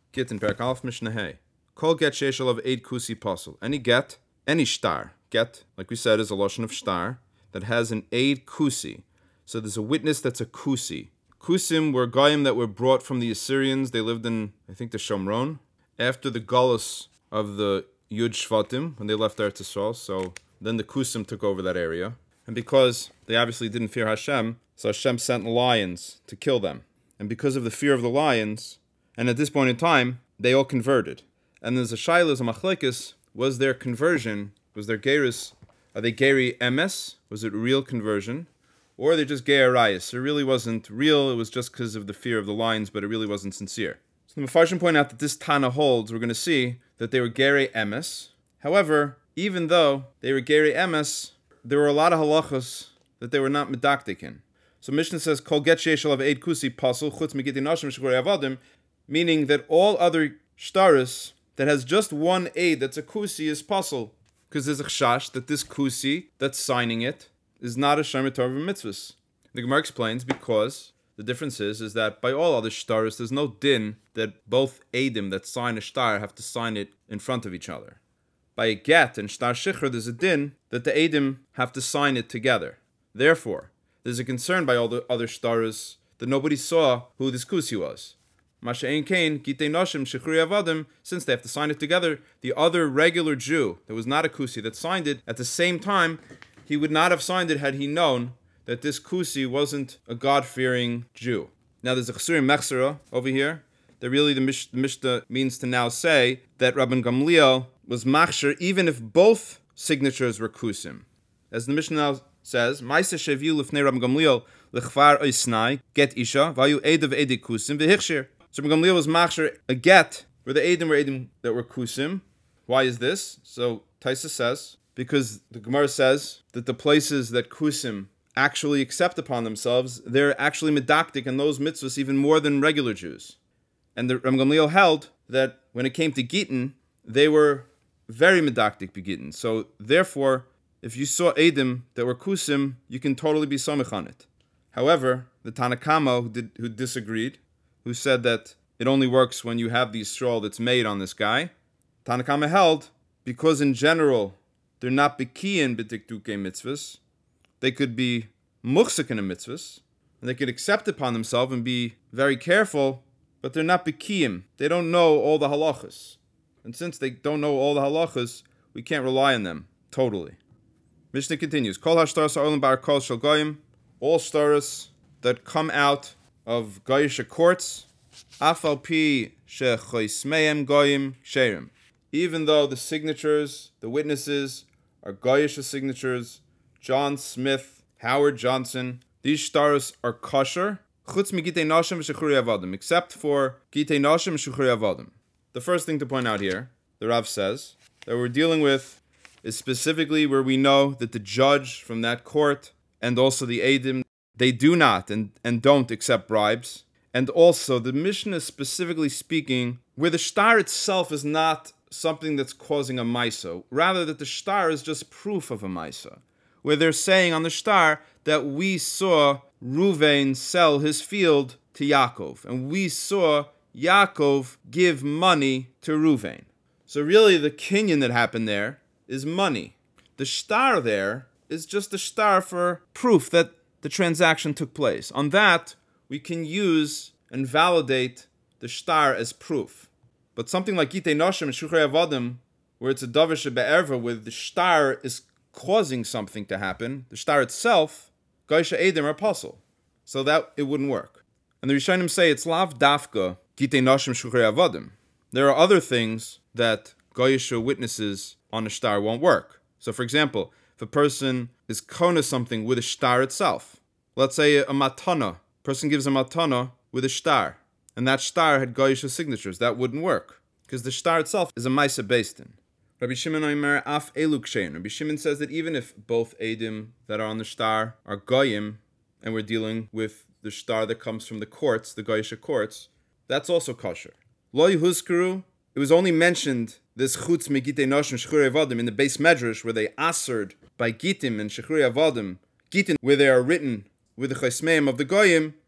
Git in Perek Aleph Mishnah Hey. Kol get sheishel of 8 kusi pasul. Any get, any shtar. Get, like we said, is a lotion of shtar that has an 8 kusi. So there's a witness that's a kusi. Kusim were goyim that were brought from the Assyrians. They lived in, I think, the Shomron. After the Galus of the Yud Shvatim, when they left Eretz Yisrael, so then the Kusim took over that area. And because they obviously didn't fear Hashem, so Hashem sent lions to kill them. And because of the fear of the lions, and at this point in time, they all converted. And there's a shayla, a machlekes, was their conversion, was their gerus, are they geri emes? Was it real conversion? Or are they just gei arayis? It really wasn't real, it was just because of the fear of the lions, but it really wasn't sincere. So the Mefarshim point out that this Tana holds, we're going to see that they were geri emes. However, even though they were geri emes, there were a lot of halachos that they were not medaktik in. So Mishnah says, Kol get sheishel of 8 kusi pasul, chutz megiti nashim shchurei avadim, meaning that all other shtaris that has just one aid that's a kusi is pasul, because there's a chashash that this kusi that's signing it is not a shomer Torah mitzvahs. The Gemara explains because the difference is that by all other shtaris there's no din that both aidim that sign a shtar have to sign it in front of each other. By a get and shtar shichur there's a din that the aidim have to sign it together. Therefore, there's a concern by all the other shtaris that nobody saw who this kusi was. Masha'en kain, gitei noshim, shechuri avadim, since they have to sign it together, the other regular Jew that was not a kusi that signed it, at the same time, he would not have signed it had he known that this kusi wasn't a God-fearing Jew. Now there's a chsurim mechsera over here, that really the Mishnah means to now say that Rabban Gamliel was machsher even if both signatures were kusim. As the Mishnah now says, Maisa sheviu lifnei Rabban Gamliel lechvar oisnai, get isha, vayu edav edi kusim v'hichshir. So Rabban Gamliel was machsher a get where the edim were edim that were kusim. Why is this? So Taisa says, because the Gemara says that the places that kusim actually accept upon themselves, they're actually medaktik in those mitzvahs even more than regular Jews. And the Rabban Gamliel held that when it came to Gittin, they were very medaktik begitten. So therefore, if you saw edim that were kusim, you can totally be samech on it. However, the Tanakama who disagreed, who said that it only works when you have the Yisrael that's made on this guy, Tanakama held, because in general, they're not bekiyin b'tiktukei mitzvahs, they could be muchsik in a mitzvahs, and they could accept upon themselves and be very careful, but they're not bekiyim. They don't know all the halachas. And since they don't know all the halachas, we can't rely on them totally. Mishnah continues, Kol hashtaras ha'olim bar kol shel goyim, all staras that come out of goyish courts, afal pi shechoismeim goyim sherim. Even though the signatures, the witnesses, are goyish signatures, John Smith, Howard Johnson, these shtaros are kosher, chutz mi gitei nashim v'shechuri avadim, except for gitei nashim v'shechuri avadim. The first thing to point out here, the Rav says, that we're dealing with is specifically where we know that the judge from that court and also the Eidim, they do not and don't accept bribes. And also the Mishnah is specifically speaking where the shtar itself is not something that's causing a maisa, rather that the shtar is just proof of a maisa, where they're saying on the shtar that we saw Ruvain sell his field to Yaakov, and we saw Yaakov give money to Ruvain. So really the kinyan that happened there is money. The shtar there is just a shtar for proof that the transaction took place. On that, we can use and validate the shtar as proof. But something like Gitei Noshim and Shuchrei Avadim, where it's a davar shebe'erva, where the shtar is causing something to happen, the shtar itself, Gaisha Edim are apostle. So that it wouldn't work. And the Rishonim say it's lav dafka Gitei Noshim Shuchrei Avadim. There are other things that Gaisha witnesses on a shtar won't work. So for example, if a person is kona something with a shtar itself, let's say a matana, person gives a matana with a shtar, and that shtar had goyisha signatures, that wouldn't work, because the shtar itself is a maisa based in. Rabbi Shimon Omer af eluk shein. Rabbi Shimon says that even if both edim that are on the shtar are goyim, and we're dealing with the shtar that comes from the courts, the goyisha courts, that's also kosher. Lo yuhuzkaru, it was only mentioned this chutz megitei noshim shechuri avadim in the base medrash where they assered by gitim and shechuri avadim, gitim where they are written with the chesmeim of the goyim,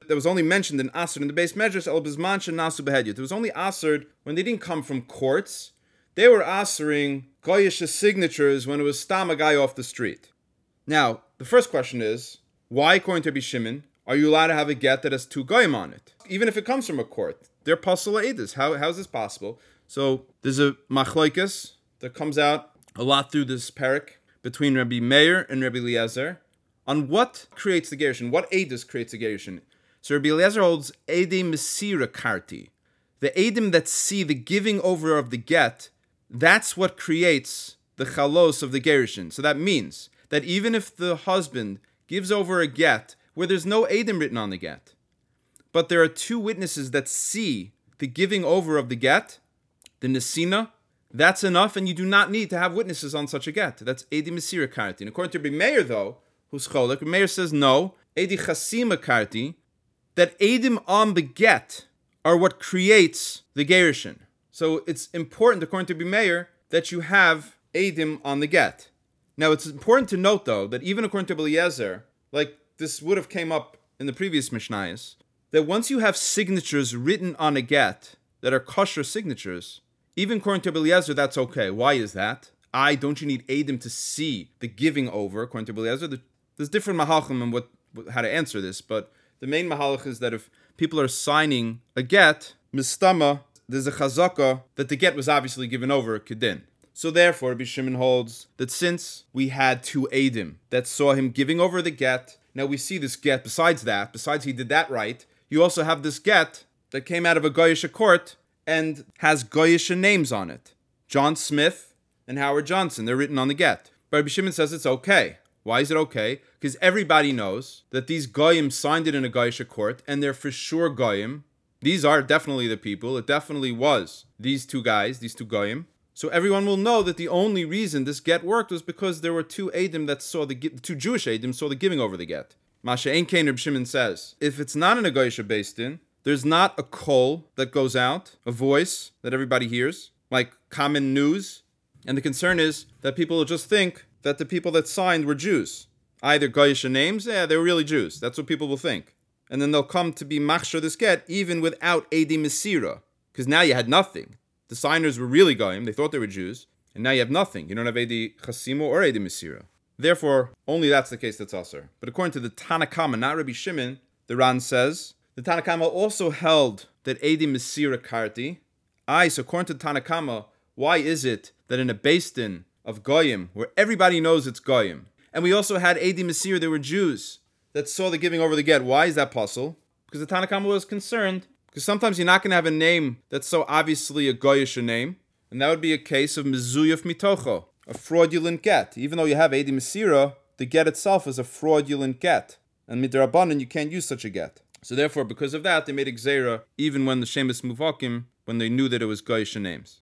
that was only mentioned in Asr in the base measures, El Bizman Nasu Behedyot. It was only Asr when they didn't come from courts. They were Asring Goyish signatures when it was Stam a guy off the street. Now, the first question is, why, according to Rabbi Shimon, are you allowed to have a get that has 2 goyim on it? Even if it comes from a court. They're pasul edus. How is this possible? So, there's a machlokes that comes out a lot through this parak between Rabbi Meir and Rabbi Eliezer on what creates the gerushin, what edus creates the gerushin. So Rabbi Eliezer holds edim mesira karti. The edim that see the giving over of the get, that's what creates the chalos of the gerushin. So that means that even if the husband gives over a get where there's no edim written on the get, but there are 2 witnesses that see the giving over of the get, the nesina, that's enough, and you do not need to have witnesses on such a get. That's edim mesira karti. And according to Rabbi Meir, though, who's cholek, Rabbi Meir says no, edi chasima karti, that edim on the get are what creates the gerushin. So it's important, according to Rabbi Meir, that you have edim on the get. Now, it's important to note, though, that even according to Eliezer, like this would have came up in the previous Mishnayos, that once you have signatures written on a get that are kosher signatures, even according to Eliezer, that's okay. Why is that? Don't you need edim to see the giving over, according to Eliezer? There's different mahalchim and how to answer this, but the main mahalach is that if people are signing a get, mistama, there's a chazaka that the get was obviously given over kedin. So therefore, Rabbi Shimon holds that since we had 2 edim that saw him giving over the get, now we see this get, besides he did that right, you also have this get that came out of a Goyish court and has Goyish names on it. John Smith and Howard Johnson, they're written on the get. But Rabbi Shimon says it's okay. Why is it okay? Because everybody knows that these Goyim signed it in a Goyish court, and they're for sure Goyim. These are definitely the people. It definitely was these 2 guys, these 2 Goyim. So everyone will know that the only reason this get worked was because there were 2 edim that saw the 2 Jewish edim saw the giving over the get. Masha Ein Kain, Reb Shimon says, if it's not in a Goyish based in, there's not a kol that goes out, a voice that everybody hears, like common news. And the concern is that people will just think that the people that signed were Jews. Either Goyish names, they were really Jews. That's what people will think. And then they'll come to be machshor this get even without edim mesira, because now you had nothing. The signers were really Goyim, they thought they were Jews, and now you have nothing. You don't have edi chasimo or edi mesira. Therefore, only that's the case that's aser. But according to the Tanakama, not Rabbi Shimon, the Ran says, the Tanakama also held that edi mesira karti. So according to the Tanakama, why is it that in a based in of Goyim, where everybody knows it's Goyim, and we also had edi mesira, they were Jews, that saw the giving over the get, why is that possible? Because the Tanakama was concerned, because sometimes you're not going to have a name that's so obviously a Goyish name, and that would be a case of mezuyaf mitocho, a fraudulent get. Even though you have edi mesira, the get itself is a fraudulent get. And midrabanan, you can't use such a get. So therefore, because of that, they made a gzeira, even when the shemus muvakim, when they knew that it was Goyish names.